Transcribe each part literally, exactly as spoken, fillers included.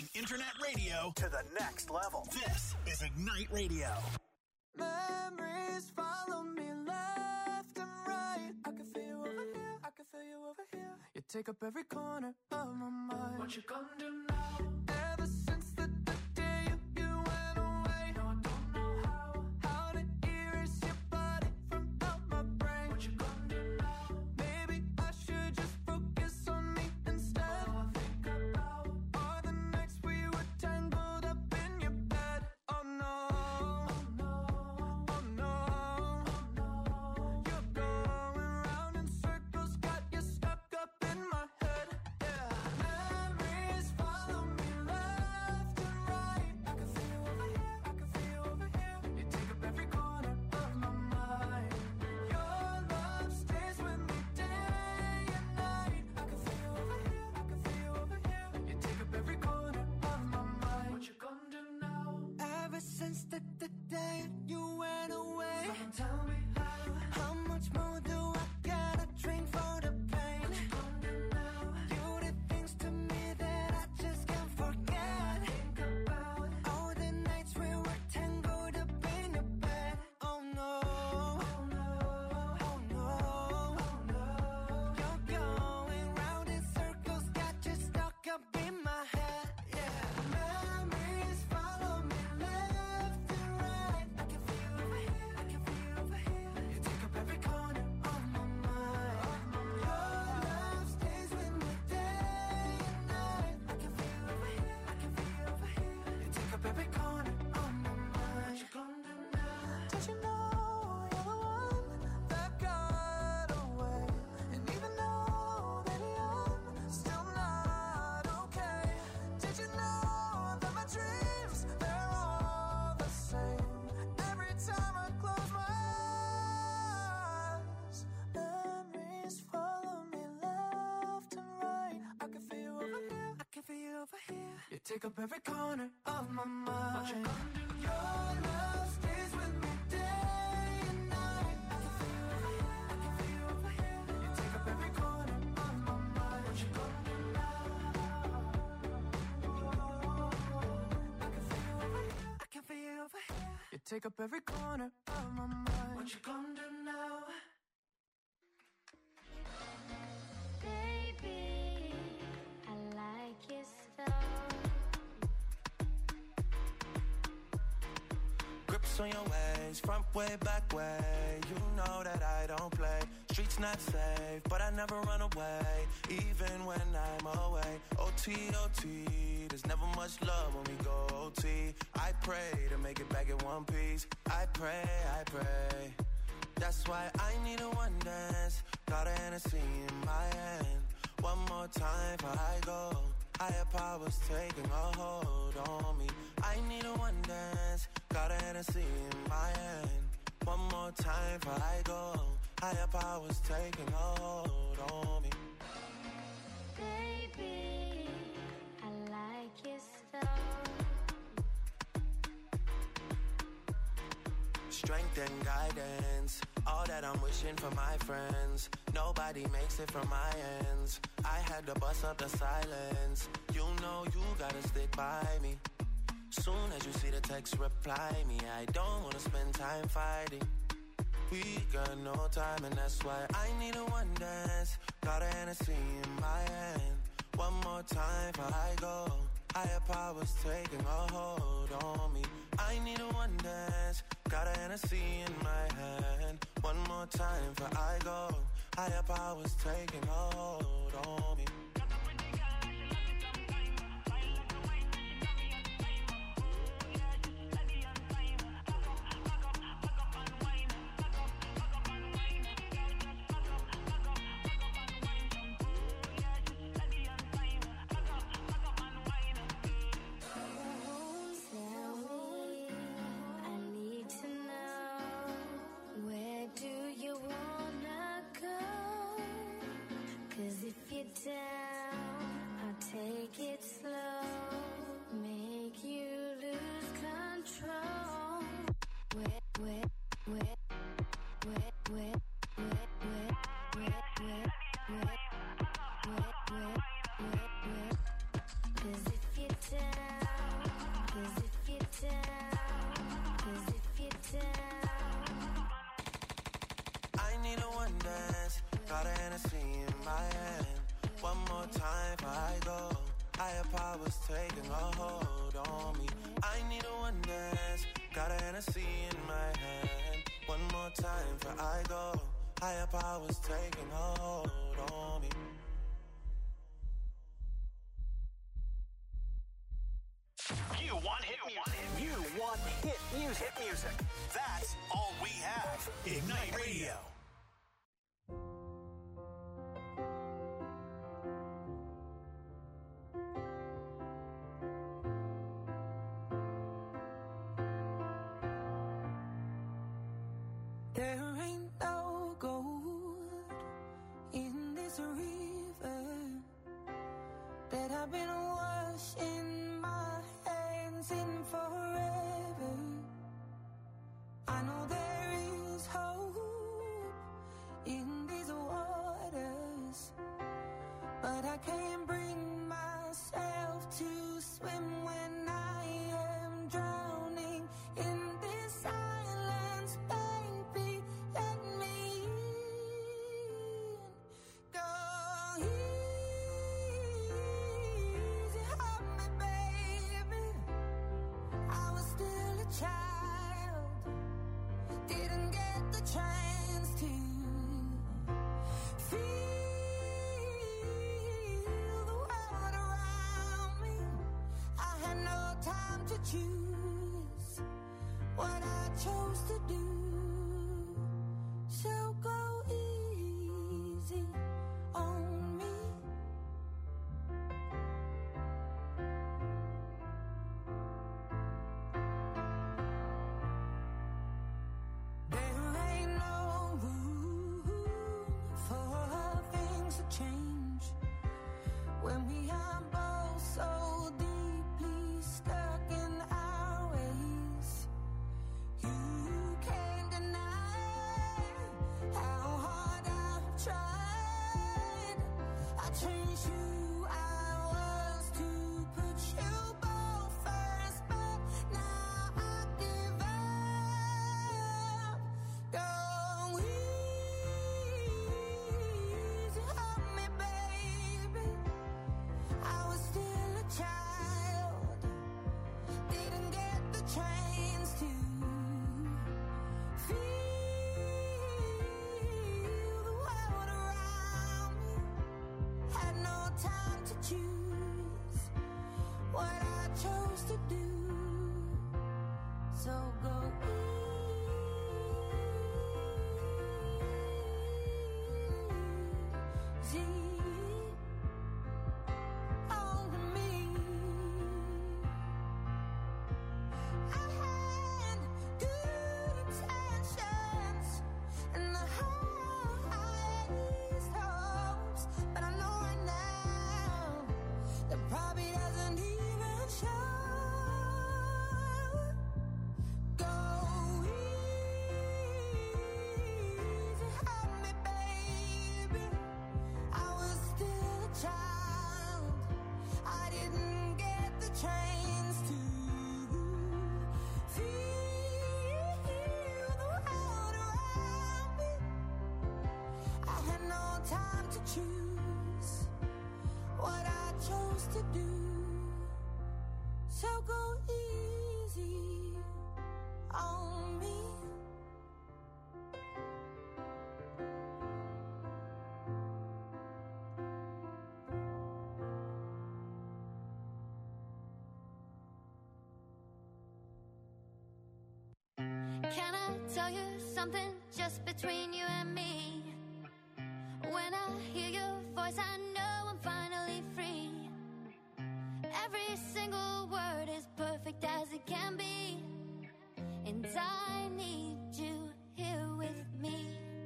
internet radio to the next level. This is Ignite Radio. Memories follow me left and right. I can feel you over here, I can feel you over here. You take up every corner of my mind. What you gonna do now? Ever since the, the day you, you went away, no, I don't know how, how to erase your body from out my brain. What you gonna do now? Maybe I should just focus on me instead. All I think about are the nights we were tangled up in your bed. Oh no. Since the, the day you went away, someone tell me how, how much more do I gotta drink for the pain? What you gonna do now? You did things to me that I just can't forget. Think about all the nights we were tangled up in your bed. Oh no, oh no, oh no, oh no. You're going round in circles, got you stuck up in my head. Yeah, memories follow me left and right. I can feel you over here, I can feel you over here. You take up every corner of my mind. Your love stays with me day and night. I can feel you over here, I can feel you over here. You take up every corner of my mind. What you gonna do now? Did you know you're the one that got away? And even though, baby, I'm still not okay. Did you know that my dreams, they're all the same? Every time I close my eyes, memories follow me left and right. I can feel you over here, I can feel you over here. You take up every corner of my mind. What you gonna do? Your love stays with me day and night. I can feel you over here, I can feel you over here. You take up every corner of my mind. What you gonna do now? I can feel you over here, I can feel you over here. You take up every corner of my mind. What you gonna do now? Baby, I like your stuff. Grips on your ways, front way, back way. You know that I don't play. Streets not safe, but I never run away, even when I'm away. O T, O T, there's never much love when we go O T. I pray to make it back in one piece. I pray, I pray. That's why I need a one dance. Got a Hennessy in my hand. One more time before I go. Higher powers taking a hold on me. I need a one dance. Got a Hennessy in my hand. One more time before I go. Higher powers taking a hold on me. Baby, I like your stuff. Strength and guidance, all that I'm wishing for my friends. Nobody makes it from my ends. I had to bust up the silence. You know you gotta stick by me. Soon as you see the text, reply me. I don't wanna spend time fighting. We got no time, and that's why I need a one dance. Got a Hennessy in my hand. One more time before I go. Higher powers taking a hold on me. I need a one dance. Got a Hennessy in my hand. One more time before I go. Higher powers taking a hold on me. Down, I'll take it slow, make you lose control. Wet, wet, wet, wet, wet, wet, wet, wet, wet, wet, wet, wet, wet, wet. 'Cause if you down, 'cause if you're down, 'cause if you're down. I need a one dance, got a Hennessy in my hand. One more time before I go. Higher powers taking a hold on me. I need a one dance, got a Hennessy in my hand. One more time before I go. Higher powers taking a hold on me. You want hit music. You want hit music. Hit music. That's all we have. Ignite Radio. There ain't no gold in this river that I've been washing my hands in forever. I know there is hope in these waters, but I can't bring myself to swim when I am drowning in this silence. Baby, let me in. Go easy on me, baby. I was still a child, didn't get the chance to feel the world around me. I had no time to choose what I chose to do. So go easy on me. There ain't no room for things to change when we are both so deeply stuck in our ways. You can't deny how hard I've tried. I changed who I was to put you both first, but now I give up. Go easy on me, baby. I was still a child, didn't get the chance to feel the world around me. Had no time to choose what I chose to do. So go easy on me. I had good intentions and the highest hopes, but I know right now that probably doesn't even show. Go easy on me, baby. I was still a child, I didn't get the chance to feel the world around me. I had no time to choose what I chose to do. So go easy on me. Can I tell you something just between you and me? When I hear your voice, I know I'm finally free. Every single word is perfect as it can be, and I need you here with me.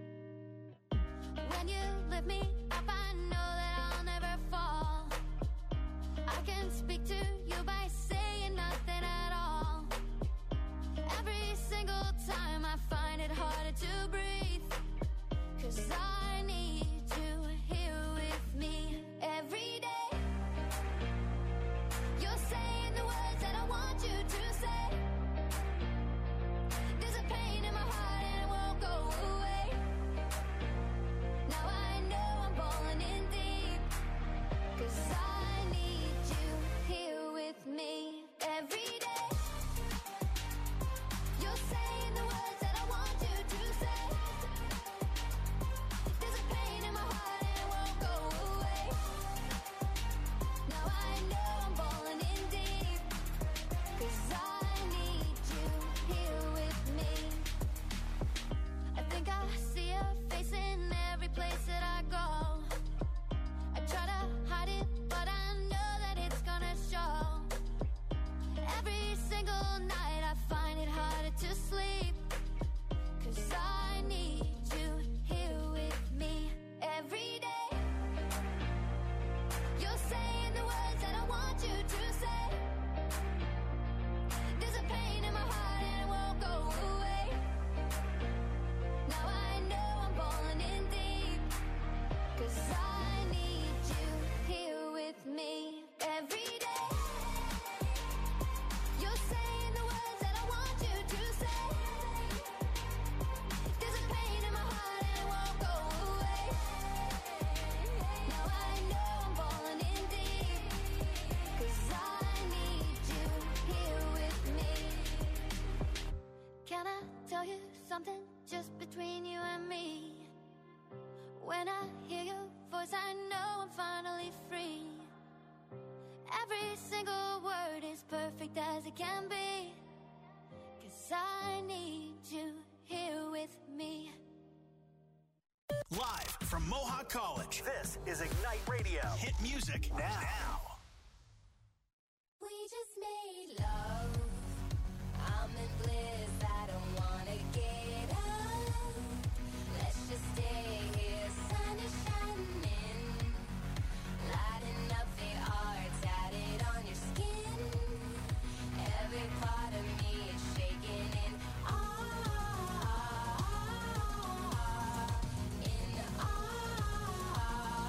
When you lift me up, I know that I'll never fall. I can speak to you by saying nothing at all. Every single time I find it harder to breathe, 'cause I need you here with me every day. You're saying something just between you and me. When I hear your voice, I know I'm finally free. Every single word is perfect as it can be. 'Cause I need you here with me. Live from Mohawk College, this is Ignite Radio. Hit music now. now. We just made love. I'm in bliss. I don't wanna get up. Let's just stay here. Sun is shining, lighting up the art tatted on your skin. Every part of me is shaking in awe, in awe.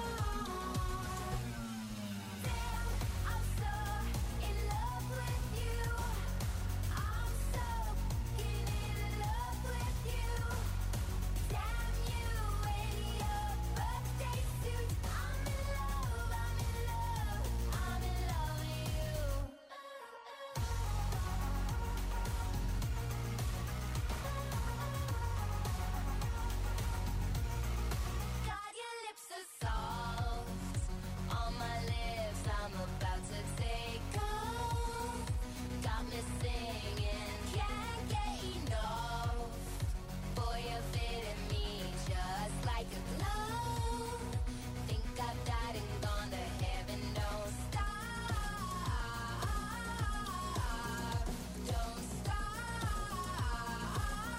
Damn, I'm so in love with you. I'm so in love with you. Damn you in your birthday suit. I'm in love, I'm in love, I'm in love with you. God, your lips are soft on my lips. I'm about to take off. Got me singing, can't get enough. Boy, you're fitting me just like a glove. Think I've died and gone to heaven. Don't stop, don't stop.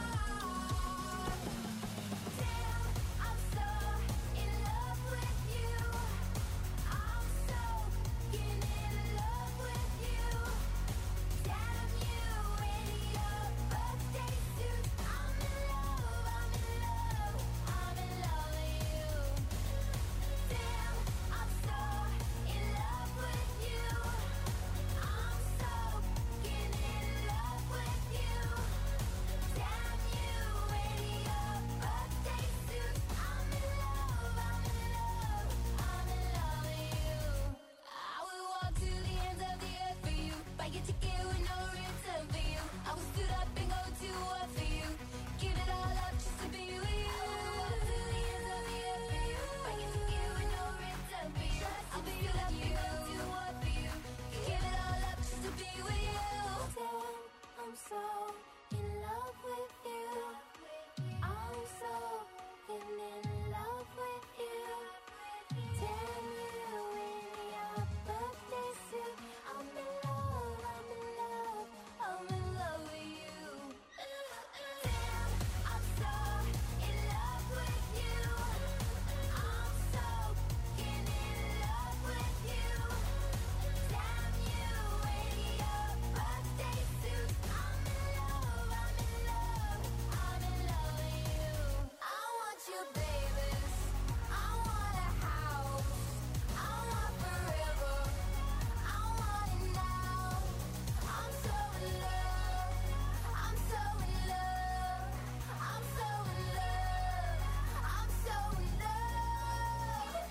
Damn, I'm so in love with you. I'm so in love with you. Damn you in your birthday suit. I'm in love, I'm in love, I'm in love with you. Damn, I'm so in love with you. I'm so in love with you. Damn you in your birthday suit. I'm in love, I'm in love, I'm in love with you. I will walk to the ends of the earth for you. Buy your ticket with no return for you. I will stood up and go to war for you. Give it all up just to be with you. I will walk to the ends of the earth for you. Buy your ticket with no return for you. I will stood up and go to war for you. Give it all up just to be with you. Damn, I'm so in love with you. I'm so in love with you. Damn you in your birthday suit. I'm in love, I'm in love, I'm in love with you. Damn, I'm so in love with you. I'm so in love with you. Damn you in your birthday suit. I'm in love, I'm in love, I'm in love with you. I want you, babies. I want a house. I want forever. I want it now. I'm so in love. I'm so in love. I'm so in love. I'm so in love.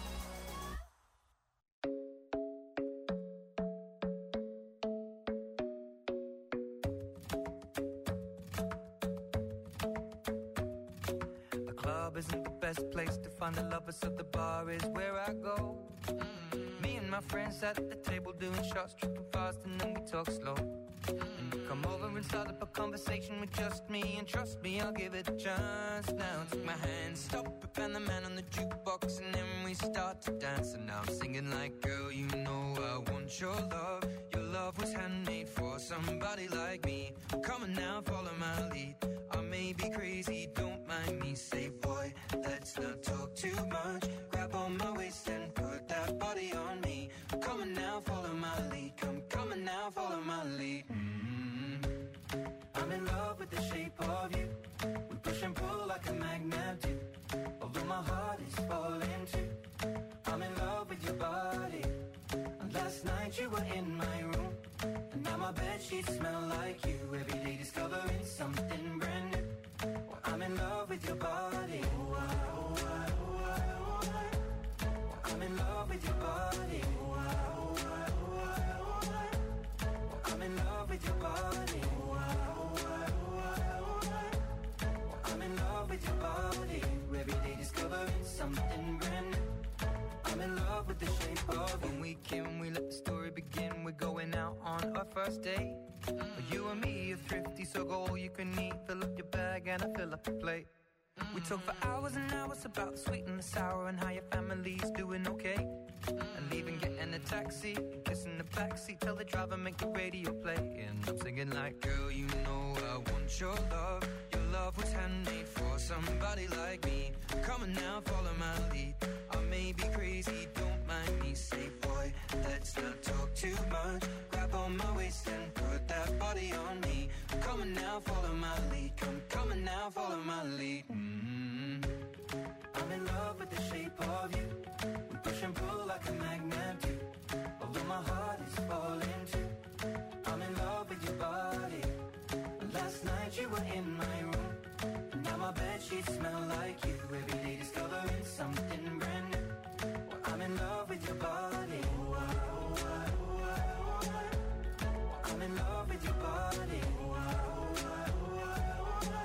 The club isn't the best place to find the lovers, so the bar is where I go. Me and my friends at the table doing shots, tripping fast, and then we talk slow. And you come over and start up a conversation with just me, and trust me, I'll give it a chance. Now take my hand, stop it, and the man on the jukebox, and then we start to dance. And now I'm singing like, girl, you know I want your love. Your love was handmade for somebody like me. Come on now, follow my lead. I may be crazy, don't mind me. Say, boy, let's not talk too much. Grab on my waist and put that body on me. Come on now, follow my lead. Come, come on now, follow my lead. Mm-hmm. I'm in love with the shape of you. We push and pull like a magnet do. Although my heart is falling too. I'm in love with your body. And last night you were in my room, and now my bedsheets smell like you. Every day discovering something brand new. Well, I'm in love with your body. Oh, I, oh, I, oh, I, oh, I. Well, I'm in love with your body. Oh, I, oh, I, oh, I, oh, I. Well, I'm in love with your body. Oh, I, oh, I, oh, I, oh, I. with your body. Every day discovering something brand new. I'm in love with the shape of you. When we came, we let the story begin. We're going out on our first date. Mm. You and me are thrifty, so go all you can eat. Fill up your bag and I fill up your plate. Mm. We talk for hours and hours about the sweet and the sour and how your family's doing okay. Mm. And even getting a taxi, kissing the backseat, tell the driver make the radio play. And I'm singing like, girl, you know I want your love. Your love was handmade for somebody like me. Come on now, follow my lead. I may be crazy, don't mind me. Say, boy, let's not talk too much. Grab on my waist and put that body on me. Come on now, follow my lead. Come, come on now, follow my lead. Mm-hmm. I'm in love with the shape of you. We push and pull like a magnet do. Although my heart is falling too. I'm in love with your body. Last night you were in my room. Now my bedsheets smell like you. Every day discovering something brand new. Well, I'm in love with your body. Oh, I, oh, I, oh, I, oh, I. I'm in love with your body. Oh, I, oh, I, oh, I, oh, I.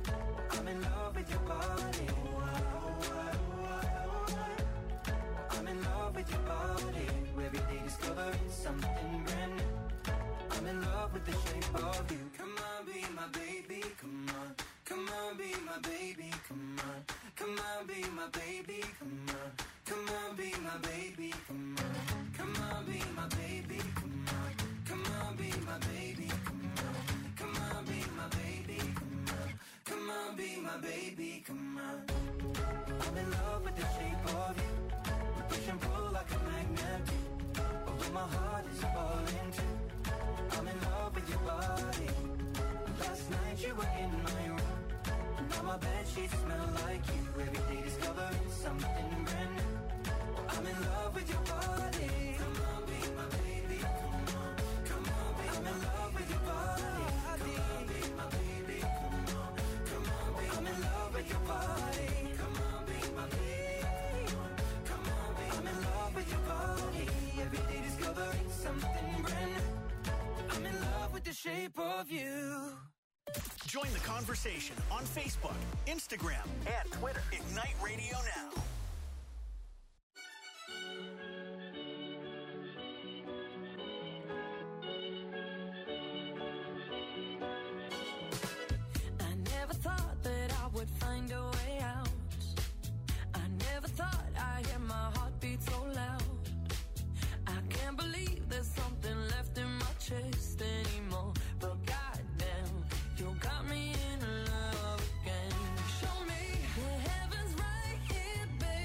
I'm in love with your body. Oh, I, oh, I, oh, I, oh, I. I'm in love with your body. Every day discovering something brand new. I'm in love with the shape of you. Come on, be my baby, come on. Come on, be my baby, come on. Come on, be my baby, come on. Come on, be my baby, come on. Come on, be my baby, come on. Come on, be my baby, come on. Come on, be my baby, come on. Come on, be my baby, come on. I'm in love with the shape of you. We push and pull like a magnet do. Although my heart is falling too. I'm in love with your body. Last night you were in my room. Now my bedsheets smell like you. Every day discovering something brand new. I'm in love with your body. Come on, be my baby. Come on, come on, be I'm in love with your body. Come on, be my baby. Come on, come on, be I'm in love with your body. Come on, be my baby. Come on, be I'm in love with your body. Every day discovering something brand new. I'm in love with the shape of you. Join the conversation on Facebook, Instagram, and Twitter. Ignite Radio Now. I never thought that I would find a way out. I never thought I'd hear my heartbeat so loud. I can't believe there's something left in my chest anymore. But goddamn, you got me in love again. Show me the heavens right here, baby.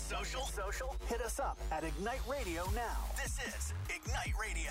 social? Social? Hit us up at Ignite Radio now. This is Ignite Radio.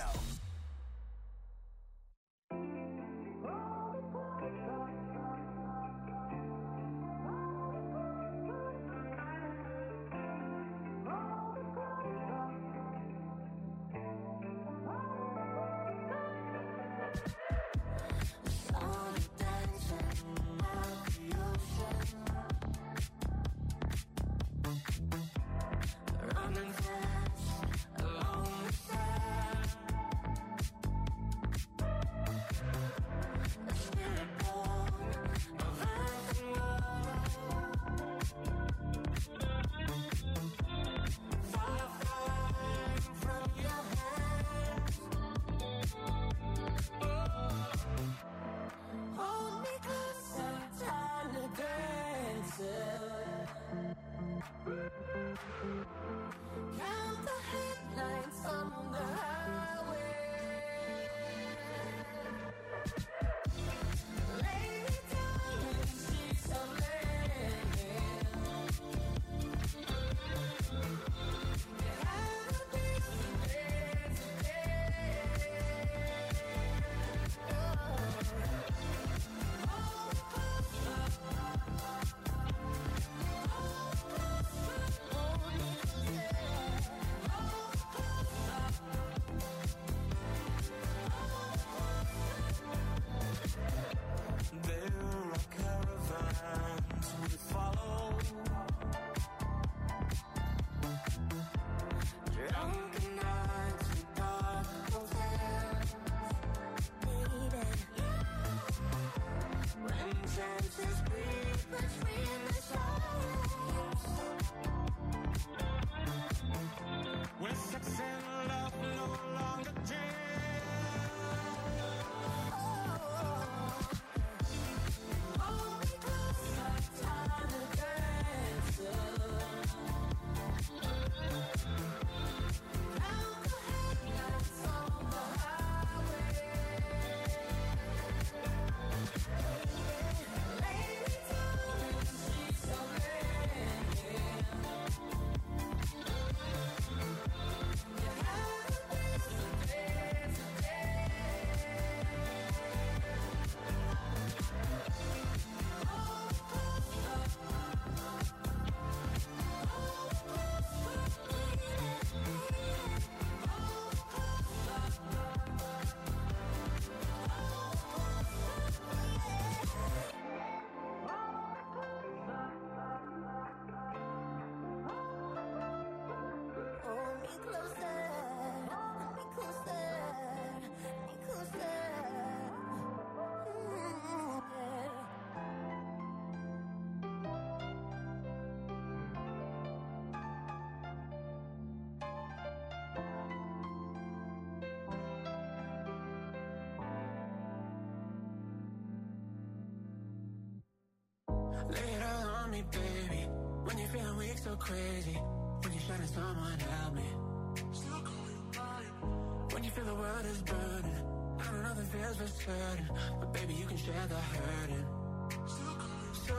Lay it all on me, baby. When you're feeling weak, so crazy. When you're shining, someone help me. Still call you mine. When you feel the world is burning, I know nothing feels for certain, but baby, you can share the hurting. Still call you so.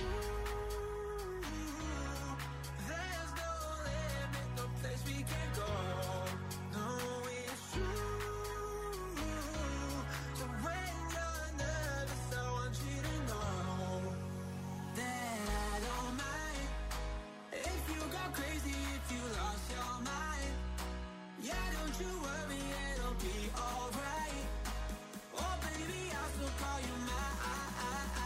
There's no limit, no place we can go. No, it's true. So when you're nervous, I want you to know that I don't mind if you go crazy, if you lost your mind. Yeah, don't you worry, it'll be alright. Oh baby, I'll still call you mine.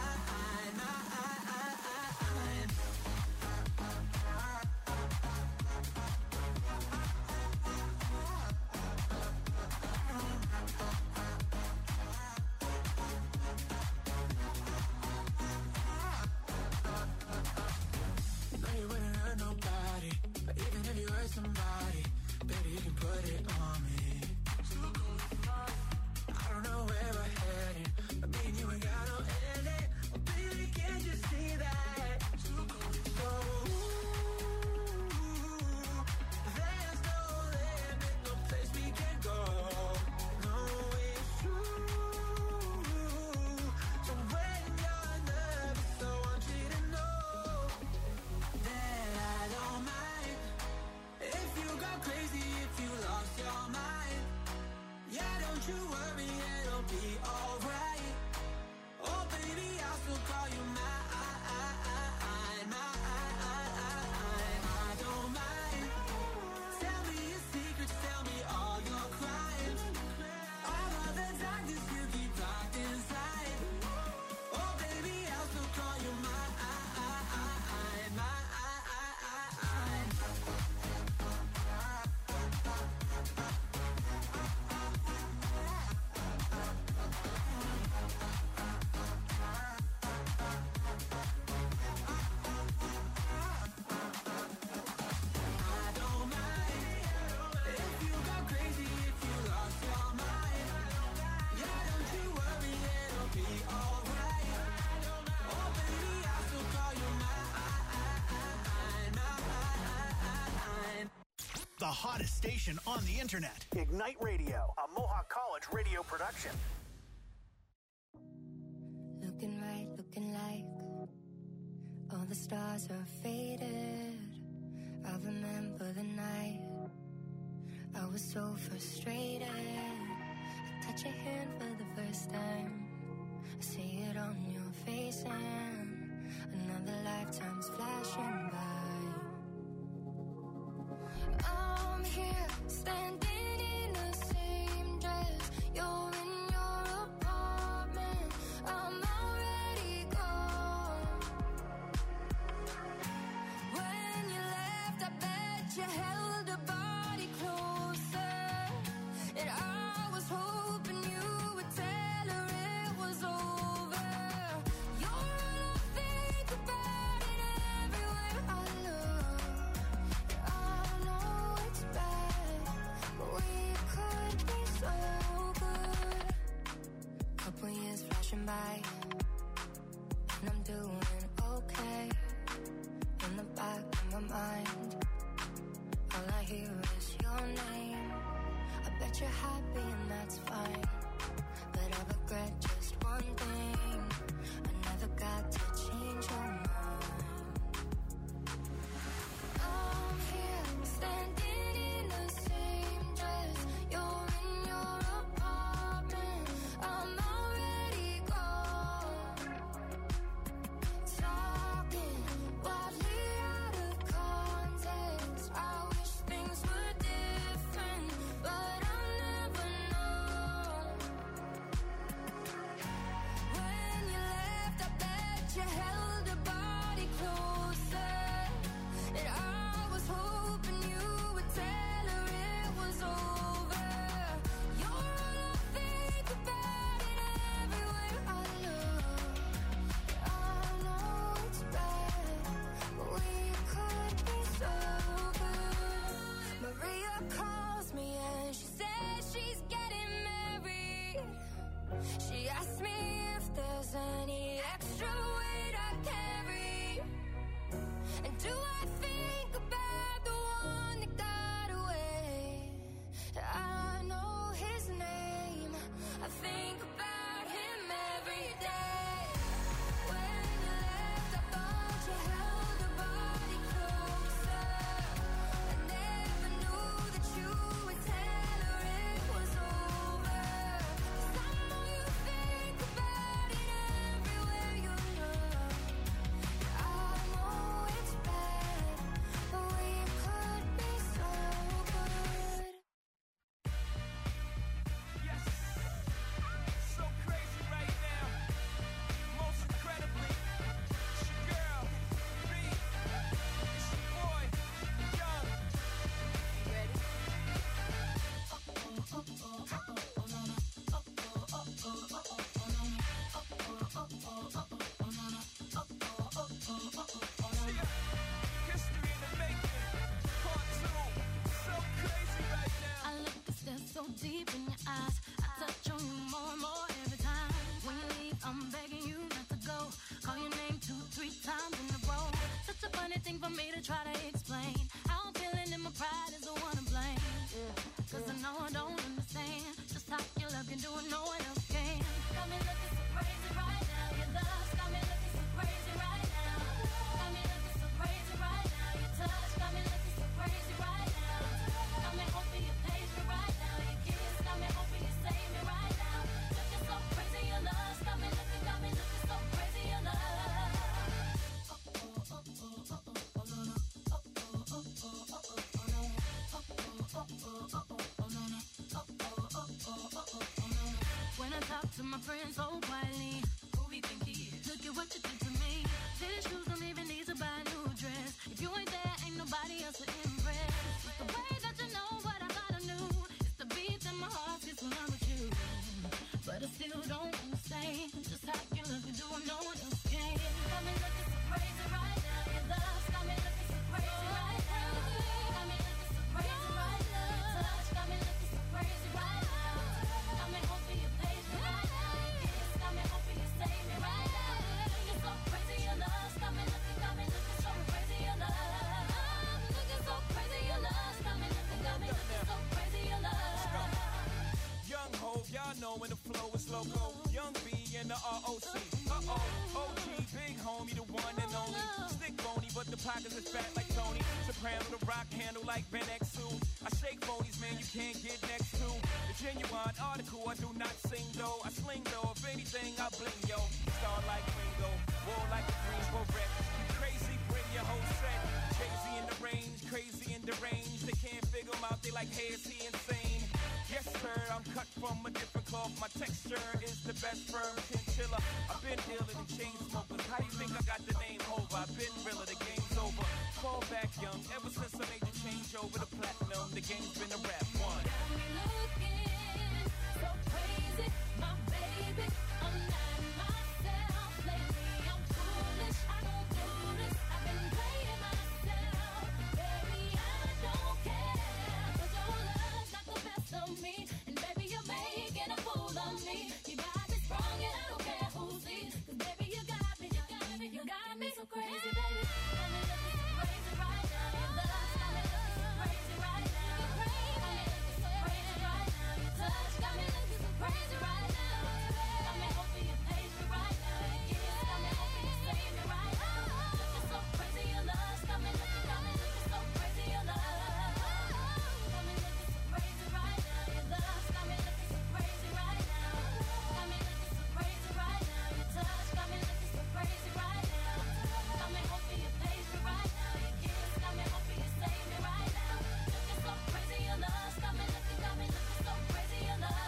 The hottest station on the internet. Ignite Radio, a Mohawk College radio production. Looking right, looking like all the stars are faded. I remember the night I was so frustrated. I touch your hand for the first time. I see it on your face and another lifetime's flashing by. I'm here, standing in the same dress. You're in your apartment. I'm already gone. When you left, I bet you held a body closer. And I was hoping you would tell her it was over. You're all I think about and everywhere I look. I know it's bad, but we could be so good. Couple years flashing by, and I'm doing okay. In the back of my mind, all I hear is your name. I bet you're happy and that's fine, but I regret just one thing. I never got to change your mind. I'm here, standing in the same dress. You're in your apartment. I'm already gone. Talking wildly out of context. I wish things were different, but I'll never know. When you left, I bet you held a body closer. And I was hoping you would tell her it was over. You're all I think about and everywhere I look. I know it's bad, but we could be so good. Maria calls me and she says she's getting married. She asked me if there's any extra weight I carry. And do I think about the one that got away? I know his name. I think about him every day. When you left, I thought you held a body closer. I never knew that you would tell her it was over. 'Cause I know you think about it everywhere you look. I know it's bad, but we could be so good. Yes, so crazy right now. Most incredibly, it's your girl, B. It's your boy, Young. Ready? History in the making. Part two. So crazy right now. I look a step so deep in your eyes. I touch on you more and more every time. When you leave, I'm begging you not to go. Call your name two, three times in a row. Such a funny thing for me to try to explain. How I'm feeling and my pride is the one to blame. Cause I know I don't understand just how your love can do it, no one else can. Got me looking so crazy right now. Your love's got me looking so crazy right now. Got me looking so crazy right now. Your touch got me looking so crazy right now. Got me hoping you page me right now. Your kiss got me hoping you save me right now. Looking so crazy, your love's got me looking, got me looking so crazy, your love. When I talk to my friends so quietly, who we think he is? Look at what you did to me. These shoes don't even need to buy a new dress. If you ain't there, ain't nobody else to impress. It's the way that you know what I thought I knew. It's the beat in my heart gets when I'm with you. But I still don't understand just how you look and do what no one else can. Got me looking so crazy right now. Your love's got me looking so crazy right now. Got me looking so crazy right now. Your touch got me looking so crazy right now. Got me hoping you page me right now. Your kiss got me hoping you save me right now. Looking so know when the flow is loco. Young B and the R O C. Uh-oh, O G, big homie, the one and only. Stick bony, but the pockets is fat like Tony. Soprano, the rock handle like Ben X two. I shake phonies, man, you can't get next to. The genuine article, I do not sing though. I sling though, if anything, I bling, yo. Star like Ringo, war like a Greensboro wreck. You crazy, bring your whole set. Crazy in the range, crazy in the range. They can't figure him out, they like, hey, is he insane? Yes, sir, I'm cut from a different cloth. My texture is the best firm chinchilla. I've been dealing in chain smokers. How do you think I got the name over? I've been realer, the game's over. Fall back young, ever since I made the change over to platinum, the game's been a rap one. Got me looking so crazy, my baby. I'm not myself lately. I'm foolish, I don't do this. I've been playing myself, baby. I don't care, 'cause your love's not the best of me, and baby you're making a fool of me. You got me sprung and I don't care who sees, 'cause baby you got me, you got me, you got me so crazy, baby. Got me looking so crazy right now. Your love's got me looking so crazy right now. You're crazy, got me looking so crazy right now. Your touch got me looking so crazy right now. Got me hoping you page me right now. Your kiss got me hoping you save me right now. Looking so crazy, your love's got me looking, got me looking so crazy, your love. Got me looking so crazy right now. Your love's got me looking so crazy right now. Got me looking so crazy right now. Your touch got me looking so crazy right now. Got me hoping you page me right now. Your kiss got me hoping you save me right now. Looking so crazy, your love's got me looking, got me looking so crazy, your love.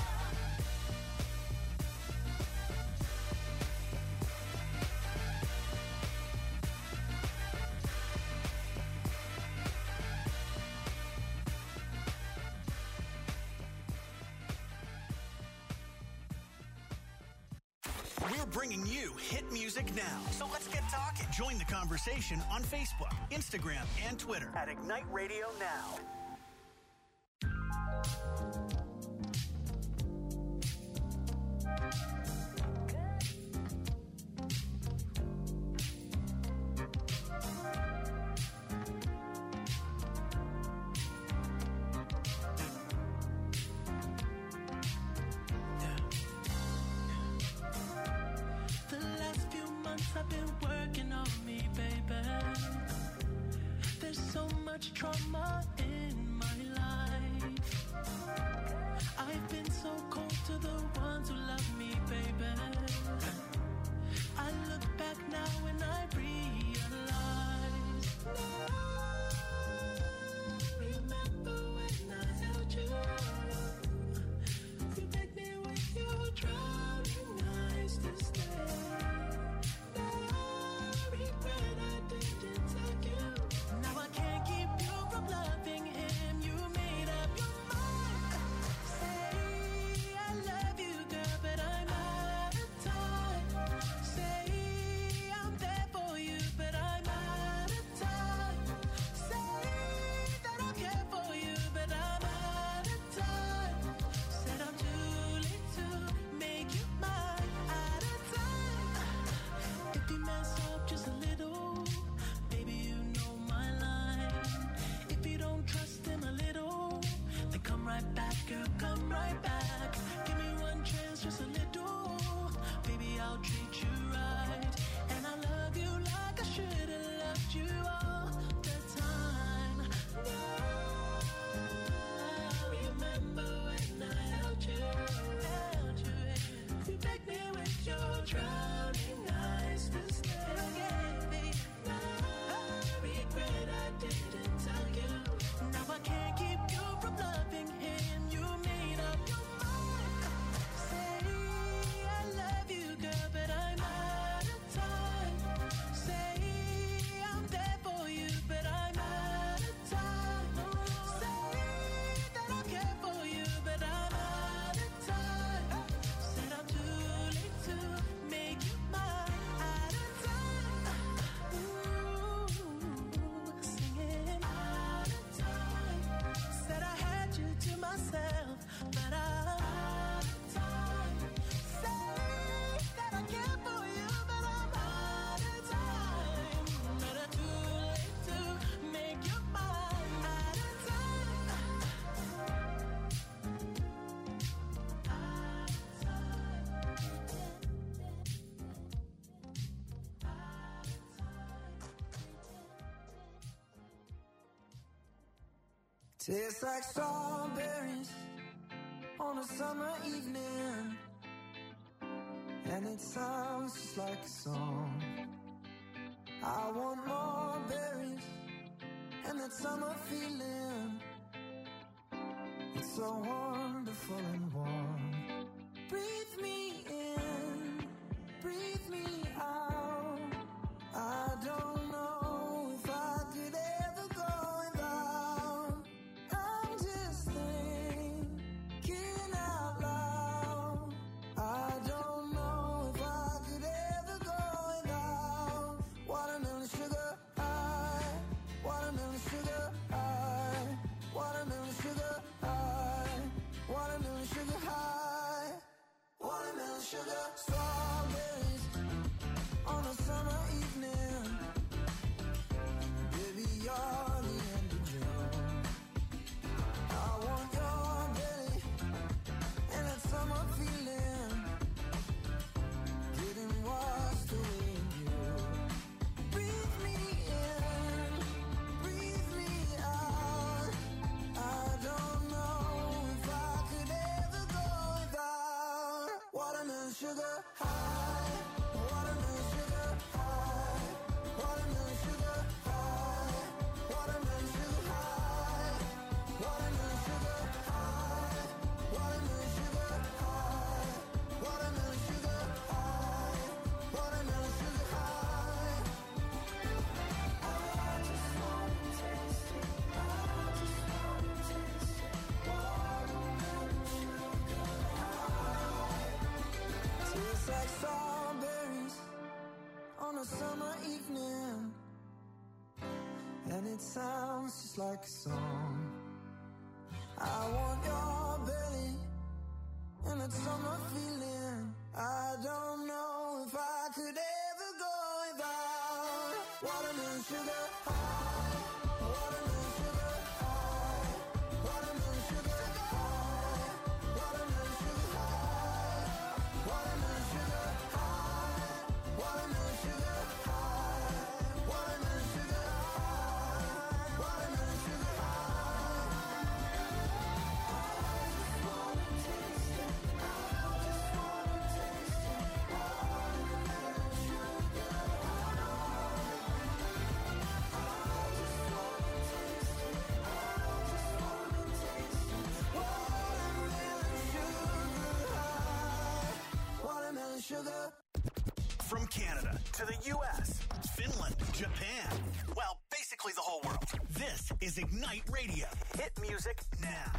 We're bringing you hit music now. So let's get talking. Join the conversation on Facebook, Instagram, and Twitter at Ignite Radio Now. The last few months I've been working on me, baby. There's so much trauma in my life. I've been so cold to the ones who love me, baby. I look back now and I realize. Remember when I held you? You begged me with your drowning eyes to stay. Now regret I didn't tell you. Now I can't keep you from loving him. You made up your mind. Say I love you, girl, but I'm out of time. Say I'm there for you, but I'm out of time. Say that I care for you, but I'm out of time. Said I'm too late to make you mine. Out of time. If you mess up just a little, baby, you know my line. If you don't trust him a little, then come right back, girl, come right back. Give me one chance, just a little. Baby, I'll treat you right. And I love you like I should have loved you all the time. Now, remember when I held you, held you. You begged me with your drowning eyes to stay. Now, I regret I didn't tell you. Now I can't keep you from loving him. You made up your mind. Say I love you, girl, but I'm out of time. Say I'm there for you, but I'm out of time. Say that I care for you, but I'm out of time. Said I'm too late to make you mine. Out of time. Ooh, singing out of time. Said I had you to myself, but I'm out of time. Say that I care for you, but I'm out of time. But I'm too late to make you mine. Out of time. Out Tastes like strawberries on a summer evening, and it sounds just like a song. I want more berries and that summer feeling. It's so wonderful and warm. Breathe me in, breathe me out. I don't know if I could ever go without. I'm just thinking out loud. I don't know if I could ever go without. Watermelon sugar high, watermelon sugar high, watermelon sugar high, watermelon sugar high, watermelon sugar. Strawberries on a summer evening. Baby, you're the end of June. I want your belly and that summer feeling, getting washed away in you. Breathe me in, breathe me out. I don't know if I could ever go without. Watermelon sugar high, watermelon sugar high, watermelon sugar high, watermelon sugar high, watermelon sugar high, watermelon sugar high, watermelon sugar high, watermelon sugar high. I just wanna taste it, I just wanna taste it. Watermelon sugar high. Tastes like strawberries on a summer evening, and it sounds just like a song. I want your belly and that summer feeling. I don't know if I could ever go without. Watermelon sugar high, watermelon sugar high, watermelon sugar high, watermelon sugar high, watermelon sugar high, watermelon sugar high, watermelon sugar high, watermelon sugar high. I just wanna taste it, I just wanna taste it. Watermelon sugar high. I just wanna taste it, I just wanna taste it. Watermelon sugar high, watermelon sugar. From Canada to the U S, Finland, Japan, well, basically the whole world. This is Ignite Radio. Hit music now.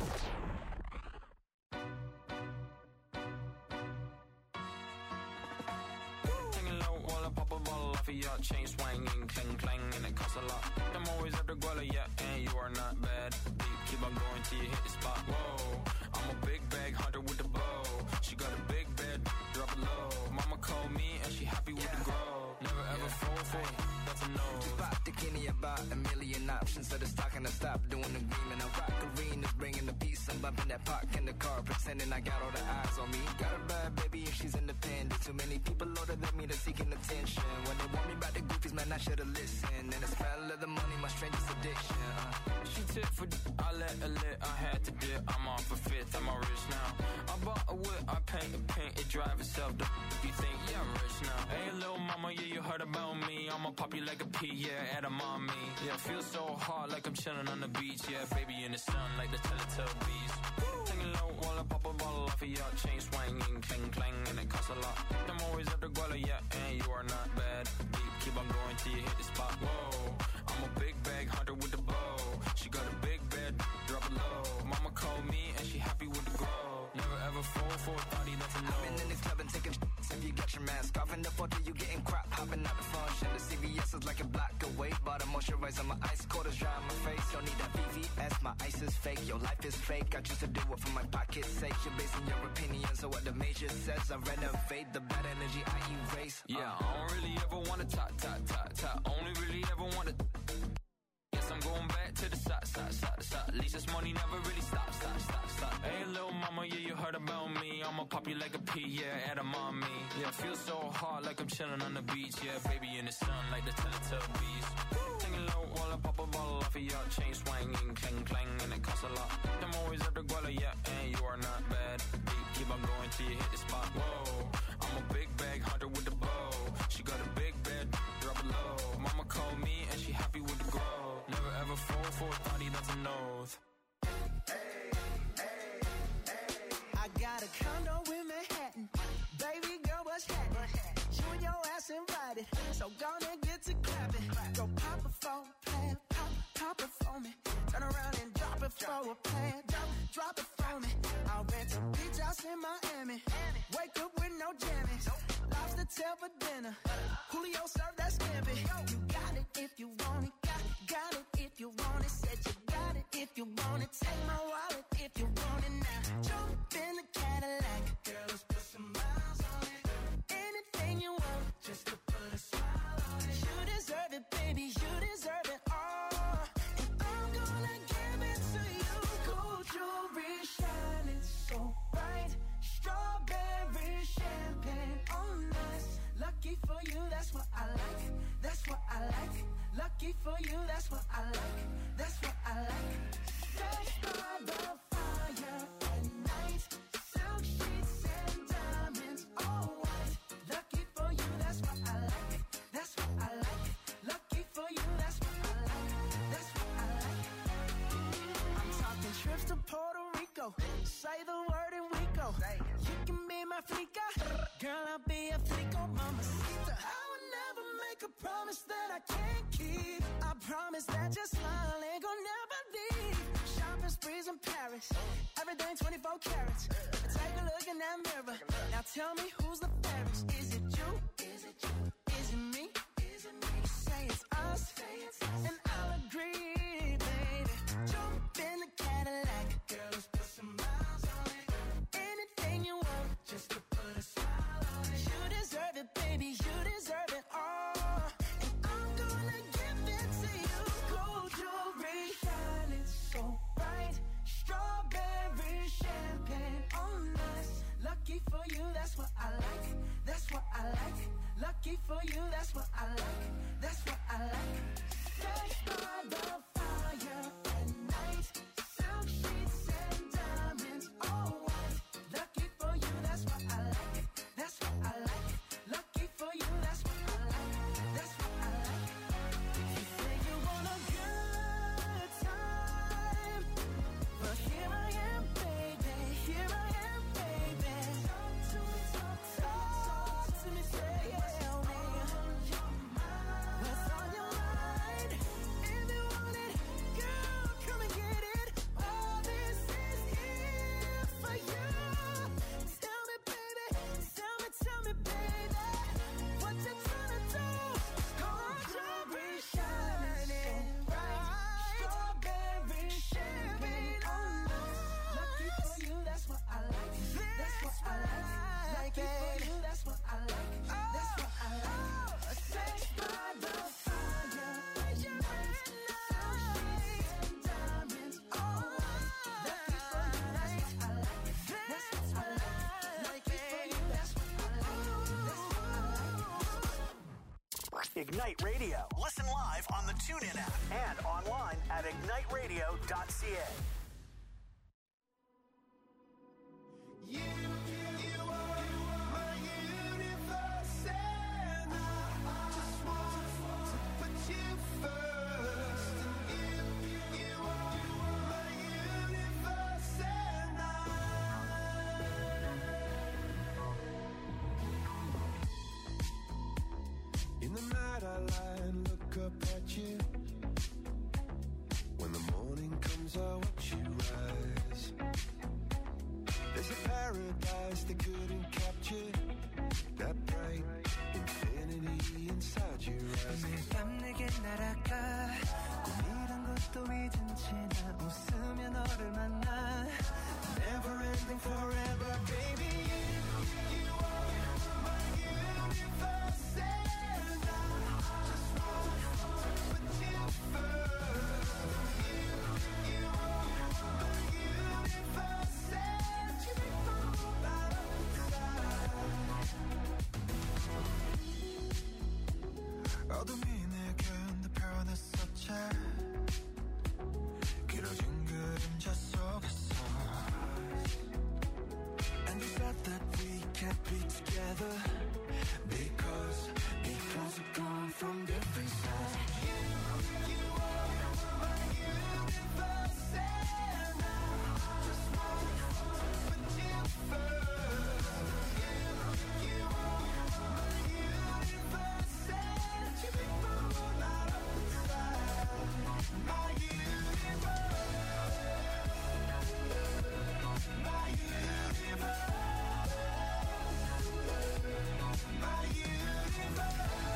Taking low while I pop a bottle off of your chain swinging, clang clang, and it costs a lot. I'm always after Guala, yeah, and you are not bad. Deep, keep on going till you hit the spot. Whoa, I'm a big bag hunter with the bow. She got a big bed, drop it low. Mama called me and she happy with the grow. Never ever fall for it, that's a no. Just pop the Kenny about a million options. So it's talking to stop doing the green. And I rock arenas, bringing the peace. I'm bumping that park in the car, pretending I got all the eyes on me. Got a bad baby and she's independent. Too many people older than me, they're seeking attention. When they want me about the goofies, man, I should've listened. And the smell of the money, my strangest addiction. Uh. She tip for d- I let her lit, I had to dip. I'm off a fifth, I'm all rich now. I bought a whip, I paint a paint, it drive itself. The f- you think, yeah, I'm rich now. Hey, little mama, yeah, you heard about me. I'ma pop you like a pea, yeah, at a mommy. Yeah, feel so hot like I'm chilling on the beach. Yeah, baby in the sun like the Teletubbies. Taking low while I pop a bottle off of your chain swinging, clang clang, and it costs a lot. I'm always after Guala, yeah, and you are not bad. Deep, keep on going till you hit the spot. Whoa, I'm a big bag hunter with the bow. She got a big bed, drop it low. Mama called me and she happy with the grow. Never ever fall for a thotty, that's a no. I've been in this club and taking sh**s. If you got your mask off in the photo, you getting crap. Hopping out the function. The C V S is like a block away. Bought a moisturizer, my ice cold is dry on my face. Don't need that V V S, my ice is fake. Your life is fake. I choose to do it for my pocket's sake. You're basing your opinions on what the major says. I renovate the bad energy I erase. Uh. Yeah, I don't really ever wanna talk, talk, talk, talk. Only really ever wanna. Guess I'm going back to the side, side, side, side. At least this money never really stops, stop, stop, stop. Hey, little mama, yeah, you heard about me. I'ma pop you like a pea, yeah, at a mommy. Yeah, feel so hot like I'm chilling on the beach. Yeah, baby in the sun like the Teletubbies. Taking low while I pop a bottle off mafia chain swinging, clang clang, and it costs a lot. I'm always at the guala, yeah, and you are not bad. Beat, keep on going till you hit the spot. Whoa, I'm a big bag hunter with the bow. She got a big bed, drop it low. Mama called me and she happy with the grow. Never ever fall for a thotty, that's an oath. I got a condo in Manhattan. Baby girl, what's happening? You and your ass invited, so gonna get to clapping. Go pop it for a plan, pop, pop it for me. Turn around and drop it for a plan, drop, drop it for me. I'll rent a beach house in Miami. Wake up with no jammies. Lobster tail for dinner. Julio served that scampi. You got it if you want it. Got, got it if you want it. Said you got it if you want it. Take my wallet if you want it now. Jump in the Cadillac. Girl, let's put some miles on it. Anything you want, just to put a smile on it. You deserve it, baby. You deserve it all. And I'm gonna give it to you. Gold jewelry shining so bright. Strawberry champagne on us. Lucky for you, that's what I like. That's what I like. Lucky for you, that's what I like. That's what I like. Fresh by the fire at night. Silk sheets and diamonds, all white. Lucky for you, that's what I like. That's what I like. Lucky for you, that's what I like. That's what I like. I'm talking trips to Puerto Rico. Say the word and we go. You can be my flica. Girl, I'll be a flico, mamacita. I would never make a promise that I can't keep. I promise that your smile ain't gonna never leave. Shopping sprees in Paris. Everything twenty-four carats. Take a look in that mirror. Now tell me who's the fairest. Is it you? Is it you? Is it me? Is it me? Say it's us. Say it's us. And I'll agree, baby. Jump in the Cadillac. Girl, let's put some miles on it. Anything you want, just to put a smile on it. You deserve it, baby. You deserve it all. And I'm gonna give it to you. Gold jewelry shining so bright. Strawberry champagne on us. Lucky for you, that's what I like. That's what I like. Lucky for you, that's what I like. That's what I like. Fresh by the fire at night. Silk sheets and diamonds, all white. Lucky for you, that's what I like. That's what I like. Lucky for you, that's what I like. That's what I like. You say you want a good time, but here I am, baby. Here I am, baby. Talk to me, talk, talk, talk to me, tell me what's on your mind. If you want it, girl, come and get it. All this is here for you. Tell me, baby, tell me, tell me, baby, what you tryna do? Gold jewelry shining bright. Strawberry champagne on us. Lucky for you, that's what I like. That's what I like. Lucky for you, that's what I like. That's what I like. Sex by the fire at night. Silk sheets and diamonds, all white. Lucky for you, that's what I like. That's what I like. Lucky for you, that's what I like. That's what I like. Ignite Radio. Listen live on the TuneIn app and online at ignite radio dot c a. You, you are my universe, and I just want to put you first. And you, you are my universe, and I. In the night I lie and look up at you. When the morning comes I watch you rise. There's a paradise they couldn't capture. That bright infinity inside your eyes. 매일 밤 내게 날아가 꿈이란 것도 잊은 채 나 웃으며 너를 만나. Never ending forever, baby. You, you are my universe, and I just want to put you first. You, you are my universe, and you make my whole life inside. 어둠이 내게 내 편했었지. that we can't be together, because because we've gone from different sides. You, you are my universe, and I just want to put you first. You, you are my universe, and you make my world light up inside. My universe, my universe, my universe.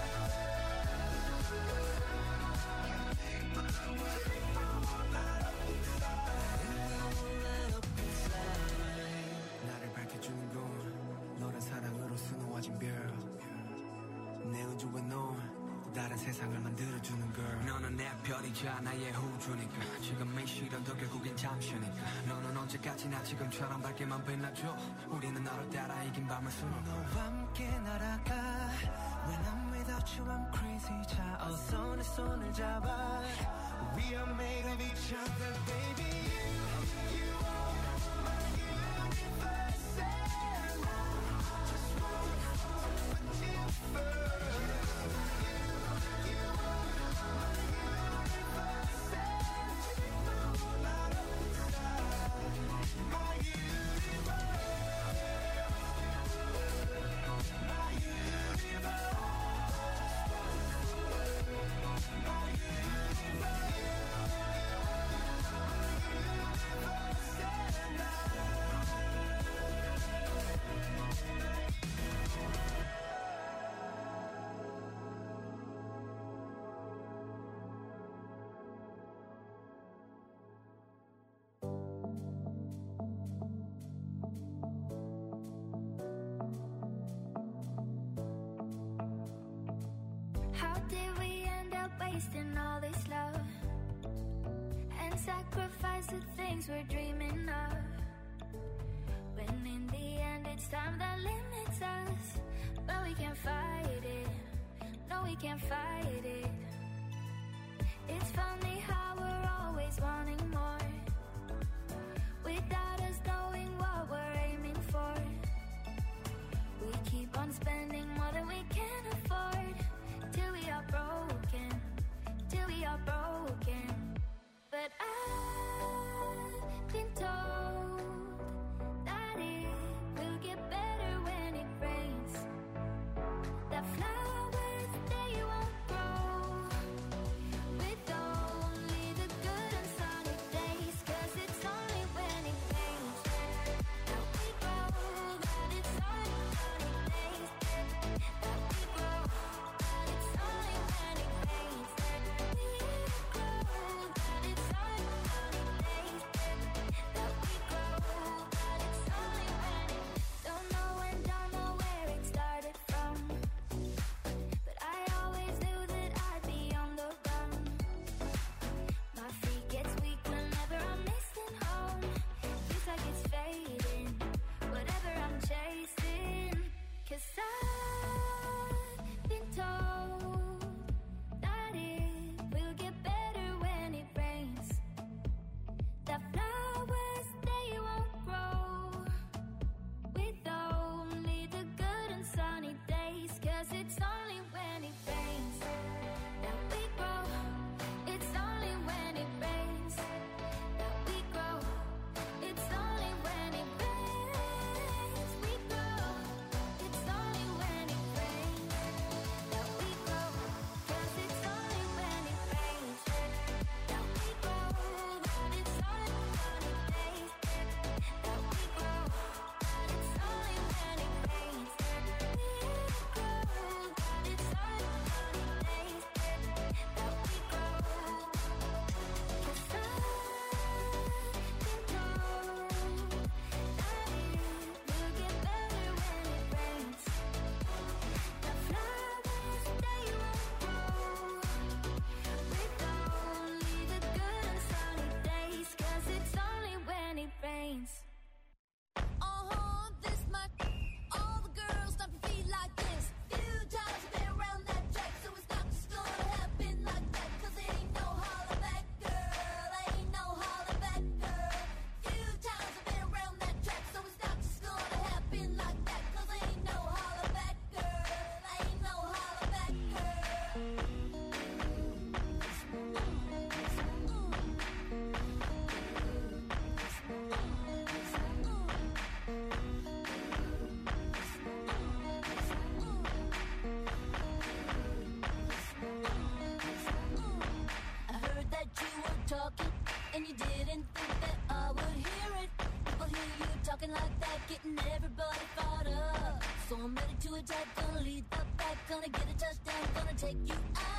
나를 밝혀주는 건 너란 사랑으로 수놓아진 별. 내 우주에 넌 다른 세상을 만들어주는 girl. 너는 내 별이자 나의 우주니까. 지금 이 시련도 결국엔 잠시니까. 너는 언제까지나 지금처럼 밝게만 빛나줘. 우리는 너를 따라 이긴 밤을 수놓아. 너와 함께 날아가. When I'm without you I'm crazy. 자 어서 내 손을 잡아. We are made of each other, baby. You, you are my universe, and I just want to put you first. You, you are my universe, and you make my world light up inside. My universe, my universe, my universe. How did we end up wasting all this love and sacrifice the things we're dreaming of? When in the end it's time that limits us, but we can't fight it. No, we can't fight it. It's funny how we're always wanting more without us knowing what we're aiming for. We keep on spending more than we can afford, till we are broken, till we are broken. But I've been told that it will get better when it rains. That flowers, they won't grow with only jack, gonna lead the back, gonna get a touchdown, gonna take you out.